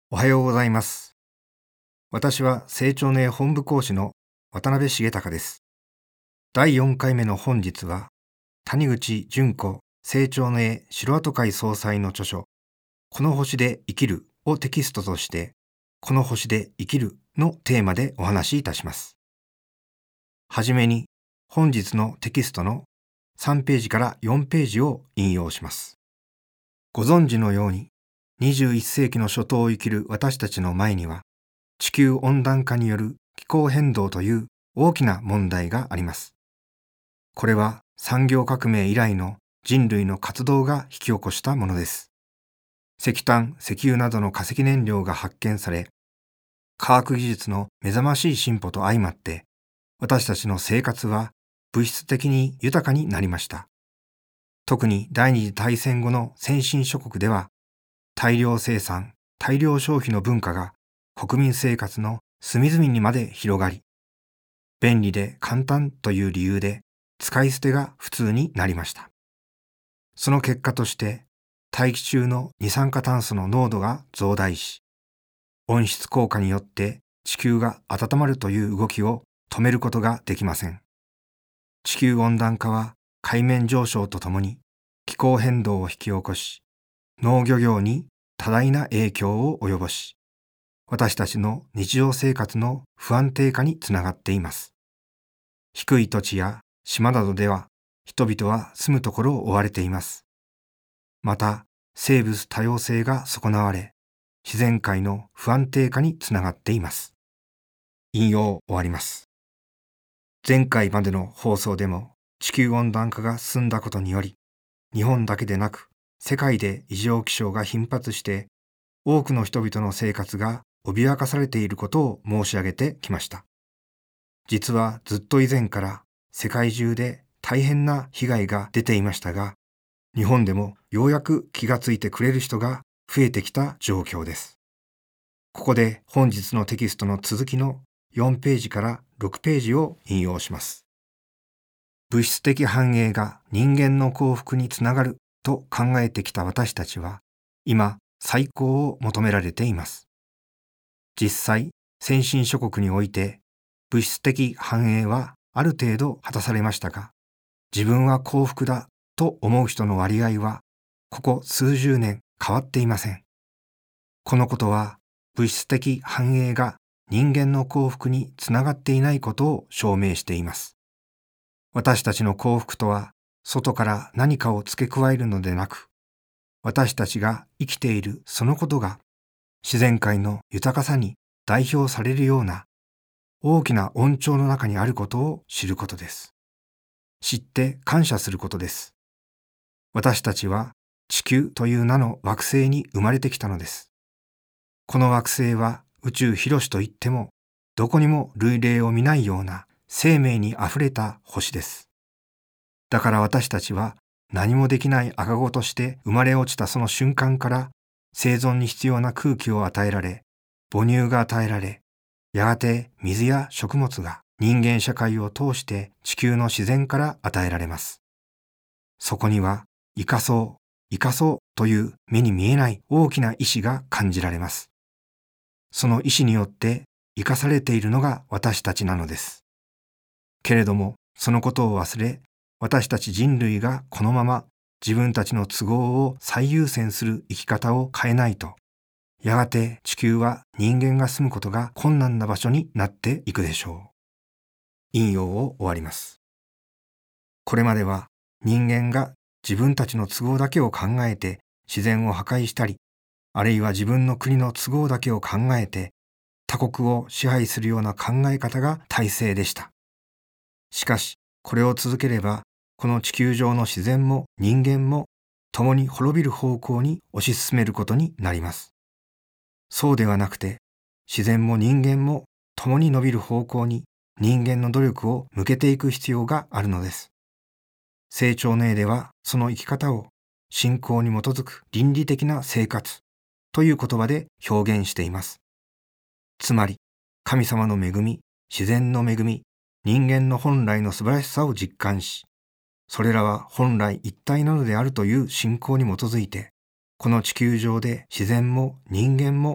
おはようございます。私は成長の絵本部講師の渡辺重隆です。第4回目の本日は、谷口純子成長の絵城跡会総裁の著書、この星で生きるをテキストとして、この星で生きるのテーマでお話しいたします。はじめに、本日のテキストの3ページから4ページを引用します。ご存知のように、21世紀の初頭を生きる私たちの前には、地球温暖化による気候変動という大きな問題があります。これは産業革命以来の人類の活動が引き起こしたものです。石炭、石油などの化石燃料が発見され、科学技術の目覚ましい進歩と相まって、私たちの生活は物質的に豊かになりました。特に第二次大戦後の先進諸国では、大量生産、大量消費の文化が国民生活の隅々にまで広がり、便利で簡単という理由で使い捨てが普通になりました。その結果として、大気中の二酸化炭素の濃度が増大し、温室効果によって地球が温まるという動きを止めることができません。地球温暖化は海面上昇とともに気候変動を引き起こし、農漁業に多大な影響を及ぼし、私たちの日常生活の不安定化につながっています。低い土地や島などでは人々は住むところを追われています。また、生物多様性が損なわれ、自然界の不安定化につながっています。引用終わります。前回までの放送でも地球温暖化が進んだことにより、日本だけでなく世界で異常気象が頻発して、多くの人々の生活が脅かされていることを申し上げてきました。実はずっと以前から世界中で大変な被害が出ていましたが、日本でもようやく気がついてくれる人が増えてきた状況です。ここで本日のテキストの続きの4ページから6ページを引用します。物質的繁栄が人間の幸福につながると考えてきた私たちは、今再考を求められています。実際、先進諸国において物質的繁栄はある程度果たされましたが、自分は幸福だと思う人の割合はここ数十年変わっていません。このことは物質的繁栄が人間の幸福につながっていないことを証明しています。私たちの幸福とは外から何かを付け加えるのでなく、私たちが生きているそのことが自然界の豊かさに代表されるような大きな恩寵の中にあることを知ることです。知って感謝することです。私たちは地球という名の惑星に生まれてきたのです。この惑星は宇宙広しといってもどこにも類例を見ないような生命にあふれた星です。だから私たちは何もできない赤子として生まれ落ちたその瞬間から生存に必要な空気を与えられ、母乳が与えられ、やがて水や食物が人間社会を通して地球の自然から与えられます。そこには生かそう、生かそうという目に見えない大きな意志が感じられます。その意志によって生かされているのが私たちなのです。けれどもそのことを忘れ、私たち人類がこのまま自分たちの都合を最優先する生き方を変えないと、やがて地球は人間が住むことが困難な場所になっていくでしょう。引用を終わります。これまでは人間が自分たちの都合だけを考えて自然を破壊したり、あるいは自分の国の都合だけを考えて他国を支配するような考え方が大勢でした。しかし、これを続ければ、この地球上の自然も人間も共に滅びる方向に推し進めることになります。そうではなくて、自然も人間も共に伸びる方向に人間の努力を向けていく必要があるのです。成長の絵ではその生き方を信仰に基づく倫理的な生活という言葉で表現しています。つまり、神様の恵み、自然の恵み、人間の本来の素晴らしさを実感し、それらは本来一体なのであるという信仰に基づいて、この地球上で自然も人間も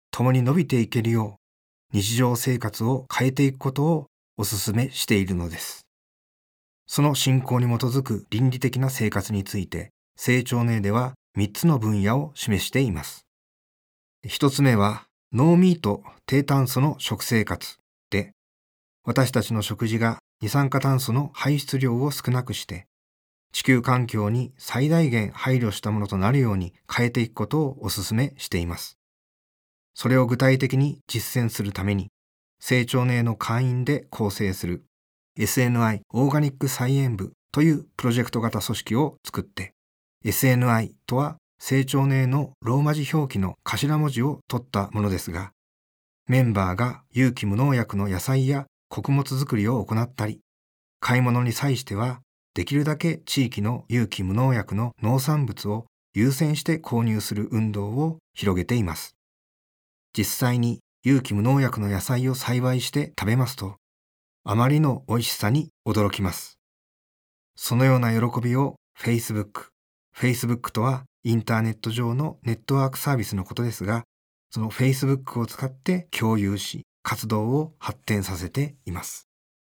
共に伸びていけるよう日常生活を変えていくことをお勧めしているのです。その信仰に基づく倫理的な生活について、聖長ネでは3つの分野を示しています。1つ目は、ノーミート低炭素の食生活で、私たちの食事が二酸化炭素の排出量を少なくして、地球環境に最大限配慮したものとなるように変えていくことをお勧めしています。それを具体的に実践するために、聖長ネの会員で構成するSNI オーガニック菜園部というプロジェクト型組織を作って、SNI とは聖長ネのローマ字表記の頭文字を取ったものですが、メンバーが有機無農薬の野菜や穀物作りを行ったり、買い物に際してはできるだけ地域の有機無農薬の農産物を優先して購入する運動を広げています。実際に有機無農薬の野菜を栽培して食べますと、あまりの美味しさに驚きます。そのような喜びをFacebook とはインターネット上のネットワークサービスのことですが、その Facebook を使って共有し、活動を発展させています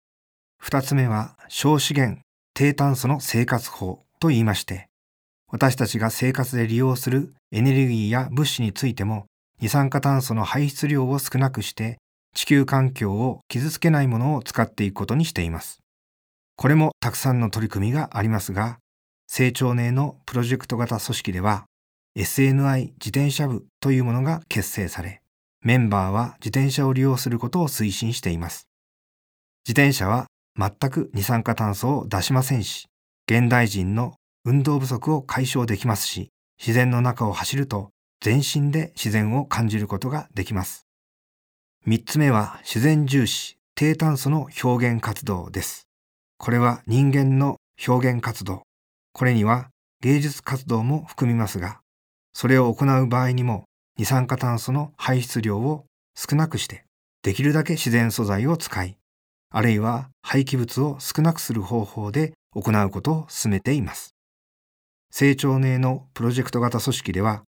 。2つ目は小資源低炭素の生活法と言いまして、私たちが生活で利用するエネルギーや物資についても二酸化炭素の排出量を少なくして地球環境を傷つけないものを使っていくことにしています。これもたくさんの取り組みがありますが、聖長ネのプロジェクト型組織では SNI 自転車部というものが結成され、メンバーは自転車を利用することを推進しています。自転車は全く二酸化炭素を出しませんし、現代人の運動不足を解消できますし、自然の中を走ると全身で自然を感じることができます。3つ目は自然重視低炭素の表現活動です。これは人間の表現活動、これには芸術活動も含みますが、それを行う場合にも二酸化炭素の排出量を少なくして、できるだけ自然素材を使い、あるいは廃棄物を少なくする方法で行うことを進めています。聖長ネのプロジェクト型組織では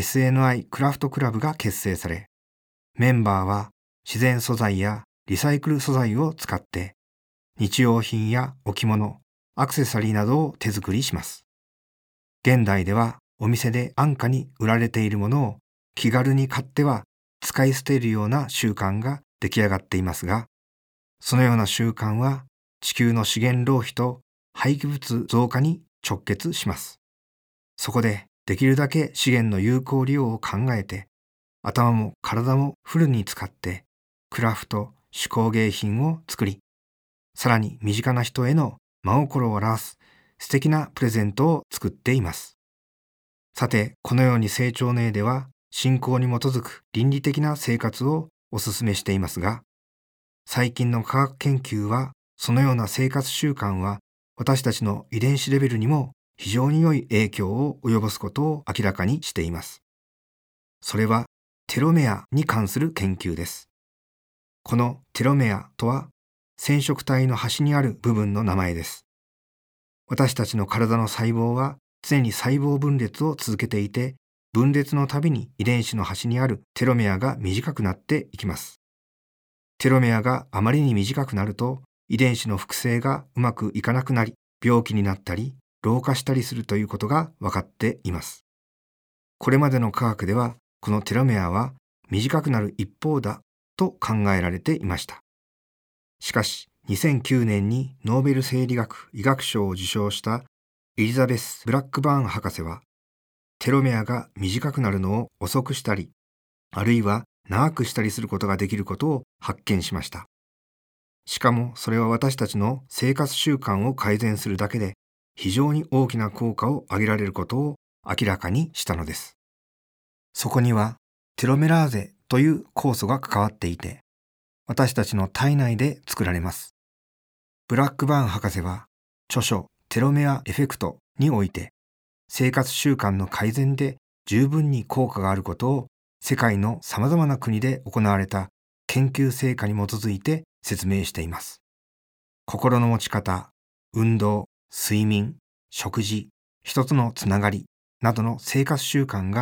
SNI クラフトクラブが結成され、メンバーは自然素材やリサイクル素材を使って日用品や置物、アクセサリーなどを手作りします。現代ではお店で安価に売られているものを気軽に買っては使い捨てるような習慣が出来上がっていますが、そのような習慣は地球の資源浪費と廃棄物増加に直結します。そこでできるだけ資源の有効利用を考えて、頭も体もフルに使ってクラフト、手工芸品を作り、さらに身近な人への真心を表す素敵なプレゼントを作っています。さて、このように聖長ネでは信仰に基づく倫理的な生活をお勧めしていますが、最近の科学研究はそのような生活習慣は私たちの遺伝子レベルにも非常に良い影響を及ぼすことを明らかにしています。それはテロメアに関する研究です。このテロメアとは染色体の端にある部分の名前です。私たちの体の細胞は常に細胞分裂を続けていて、分裂のたびに遺伝子の端にあるテロメアが短くなっていきます。テロメアがあまりに短くなると、遺伝子の複製がうまくいかなくなり、病気になったり、老化したりするということが分かっています。これまでの科学では、このテロメアは短くなる一方だと考えられていました。しかし、2009年にノーベル生理学・医学賞を受賞したエリザベス・ブラックバーン博士は、テロメアが短くなるのを遅くしたり、あるいは長くしたりすることができることを発見しました。しかもそれは私たちの生活習慣を改善するだけで非常に大きな効果を上げられることを明らかにしたのです。そこにはテロメラーゼという酵素が関わっていて、私たちの体内で作られます。ブラックバーン博士は著書テロメアエフェクトにおいて、生活習慣の改善で十分に効果があることを世界の様々な国で行われた研究成果に基づいて説明しています。心の持ち方、運動、睡眠、食事、人とのつながりなどの生活習慣が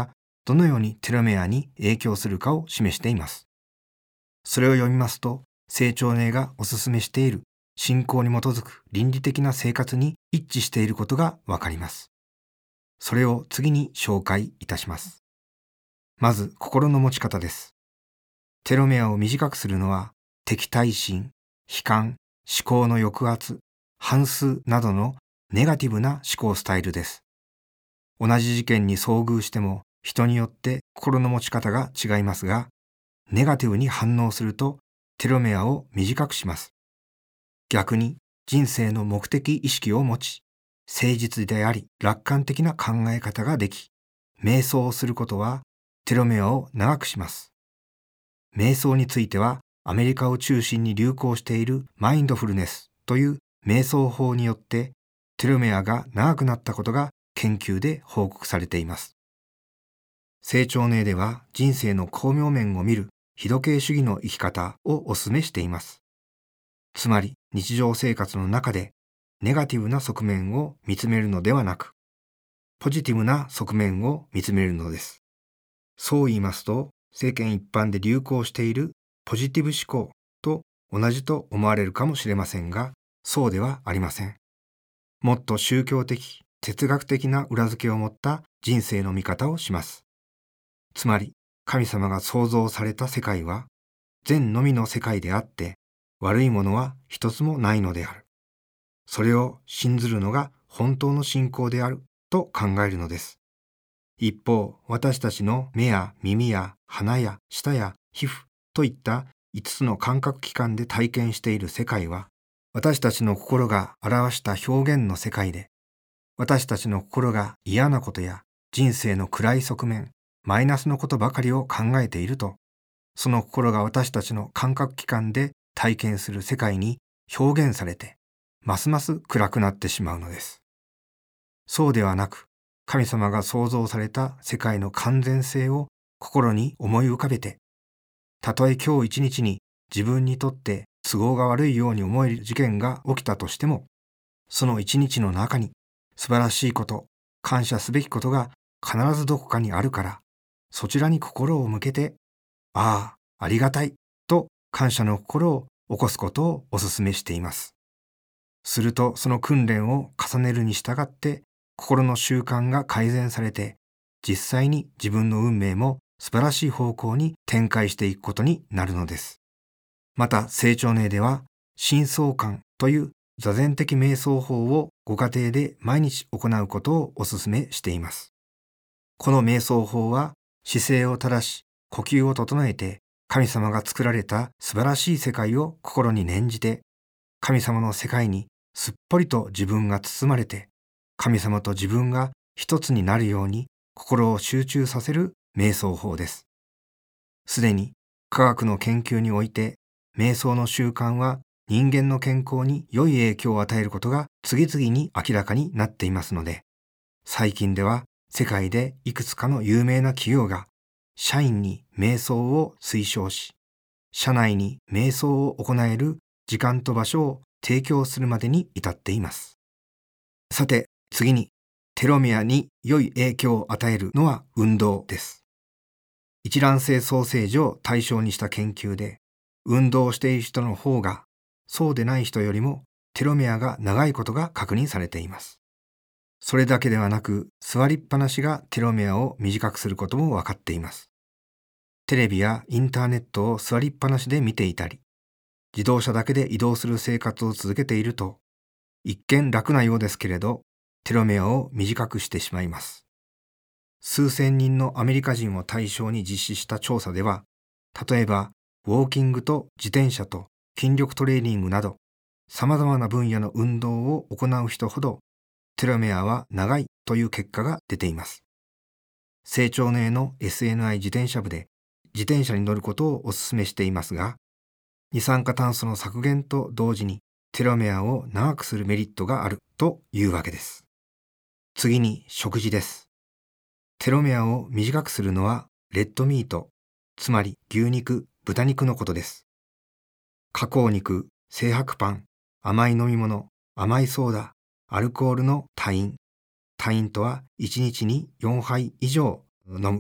どのようにテロメアに影響するかを示しています。それを読みますと、成長例がお勧めしている信仰に基づく倫理的な生活に一致していることがわかります。それを次に紹介いたします。まず、心の持ち方です。テロメアを短くするのは、敵対心、悲観、思考の抑圧、反数などのネガティブな思考スタイルです。同じ事件に遭遇しても人によって心の持ち方が違いますが、ネガティブに反応するとテロメアを短くします。逆に人生の目的意識を持ち、誠実であり楽観的な考え方ができ、瞑想をすることはテロメアを長くします。瞑想についてはアメリカを中心に流行しているマインドフルネスという瞑想法によってテロメアが長くなったことが研究で報告されています。成長例では人生の巧妙面を見る非時計主義の生き方をお勧めしています。つまり日常生活の中でネガティブな側面を見つめるのではなく、ポジティブな側面を見つめるのです。そう言いますと、世間一般で流行しているポジティブ思考と同じと思われるかもしれませんが、そうではありません。もっと宗教的、哲学的な裏付けを持った人生の見方をします。つまり、神様が創造された世界は善のみの世界であって、悪いものは一つもないのである。それを信ずるのが本当の信仰であると考えるのです。一方、私たちの目や耳や鼻や舌や皮膚といった5つの感覚器官で体験している世界は、私たちの心が表した表現の世界で、私たちの心が嫌なことや人生の暗い側面、マイナスのことばかりを考えていると、その心が私たちの感覚器官で体験する世界に表現されて、ますます暗くなってしまうのです。そうではなく、神様が創造された世界の完全性を心に思い浮かべて、たとえ今日一日に自分にとって都合が悪いように思える事件が起きたとしても、その一日の中に素晴らしいこと、感謝すべきことが必ずどこかにあるから、そちらに心を向けて、ああ、ありがたいと感謝の心を起こすことをお勧めしています。するとその訓練を重ねるに従って心の習慣が改善されて、実際に自分の運命も素晴らしい方向に展開していくことになるのです。また成長例では、深層観という座禅的瞑想法をご家庭で毎日行うことをお勧めしています。この瞑想法は姿勢を正し、呼吸を整えて、神様が作られた素晴らしい世界を心に念じて、神様の世界にすっぽりと自分が包まれて、神様と自分が一つになるように心を集中させる瞑想法です。すでに科学の研究において、瞑想の習慣は人間の健康に良い影響を与えることが次々に明らかになっていますので、最近では世界でいくつかの有名な企業が社員に瞑想を推奨し、社内に瞑想を行える時間と場所を提供するまでに至っています。さて、次にテロメアに良い影響を与えるのは運動です。一卵性双生児を対象にした研究で、運動をしている人の方がそうでない人よりもテロメアが長いことが確認されています。それだけではなく、座りっぱなしがテロメアを短くすることも分かっています。テレビやインターネットを座りっぱなしで見ていたり、自動車だけで移動する生活を続けていると、一見楽なようですけれど、テロメアを短くしてしまいます。数千人のアメリカ人を対象に実施した調査では、例えばウォーキングと自転車と筋力トレーニングなど、様々な分野の運動を行う人ほど、テロメアは長いという結果が出ています。成長例の SNI 自転車部で自転車に乗ることをお勧めしていますが、二酸化炭素の削減と同時にテロメアを長くするメリットがあるというわけです。次に食事です。テロメアを短くするのはレッドミート、つまり牛肉、豚肉のことです。加工肉、精白パン、甘い飲み物、甘いソーダ、アルコールの多飲。多飲とは1日に4杯以上飲む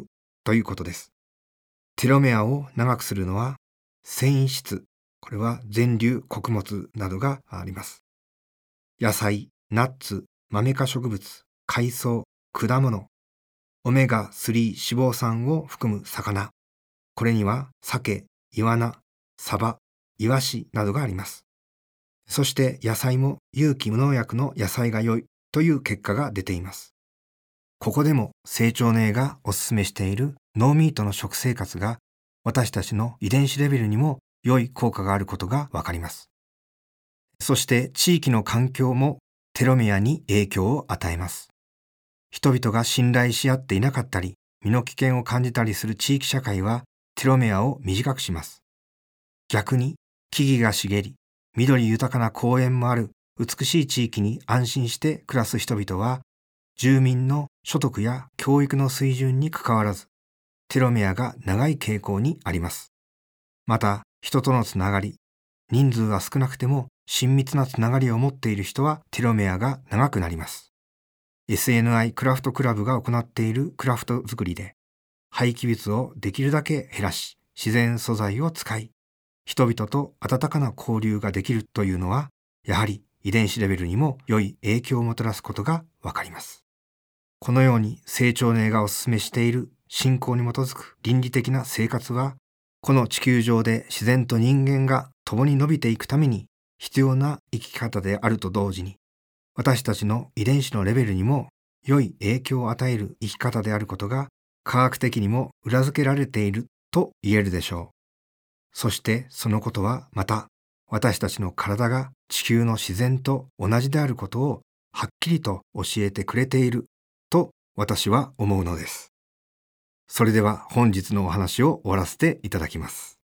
ということです。テロメアを長くするのは繊維質、これは全粒穀物などがあります。野菜、ナッツ、マメ科植物、海藻、果物、オメガ3脂肪酸を含む魚、これには鮭、イワナ、サバ、イワシなどがあります。そして野菜も有機無農薬の野菜が良いという結果が出ています。ここでも成長の A がお勧めしているノーミートの食生活が私たちの遺伝子レベルにも良い効果があることがわかります。そして地域の環境もテロメアに影響を与えます。人々が信頼し合っていなかったり、身の危険を感じたりする地域社会はテロメアを短くします。逆に木々が茂り、緑豊かな公園もある美しい地域に安心して暮らす人々は、住民の所得や教育の水準にかかわらず、テロメアが長い傾向にあります。また、人とのつながり、人数は少なくても親密なつながりを持っている人はテロメアが長くなります。SNI クラフトクラブが行っているクラフト作りで、廃棄物をできるだけ減らし、自然素材を使い、人々と温かな交流ができるというのは、やはり遺伝子レベルにも良い影響をもたらすことがわかります。このように成長の A がお勧めしている信仰に基づく倫理的な生活は、この地球上で自然と人間が共に伸びていくために必要な生き方であると同時に、私たちの遺伝子のレベルにも良い影響を与える生き方であることが科学的にも裏付けられていると言えるでしょう。そしてそのことはまた私たちの体が地球の自然と同じであることをはっきりと教えてくれていると私は思うのです。それでは本日のお話を終わらせていただきます。